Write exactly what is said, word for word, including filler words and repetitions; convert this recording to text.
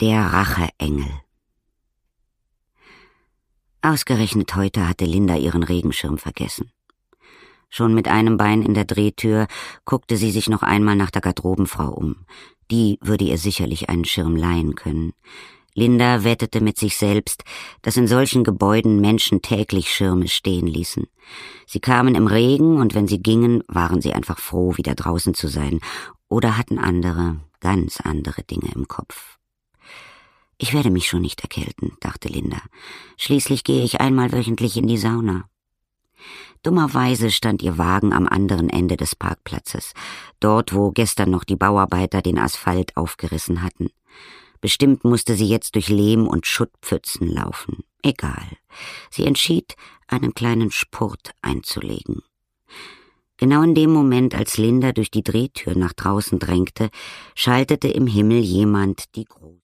Der Racheengel. Ausgerechnet heute hatte Linda ihren Regenschirm vergessen. Schon mit einem Bein in der Drehtür guckte sie sich noch einmal nach der Garderobenfrau um. Die würde ihr sicherlich einen Schirm leihen können. Linda wettete mit sich selbst, dass in solchen Gebäuden Menschen täglich Schirme stehen ließen. Sie kamen im Regen, und wenn sie gingen, waren sie einfach froh, wieder draußen zu sein, oder hatten andere, ganz andere Dinge im Kopf. »Ich werde mich schon nicht erkälten«, dachte Linda. »Schließlich gehe ich einmal wöchentlich in die Sauna.« Dummerweise stand ihr Wagen am anderen Ende des Parkplatzes, dort, wo gestern noch die Bauarbeiter den Asphalt aufgerissen hatten. Bestimmt musste sie jetzt durch Lehm- und Schuttpfützen laufen. Egal. Sie entschied, einen kleinen Spurt einzulegen. Genau in dem Moment, als Linda durch die Drehtür nach draußen drängte, schaltete im Himmel jemand die große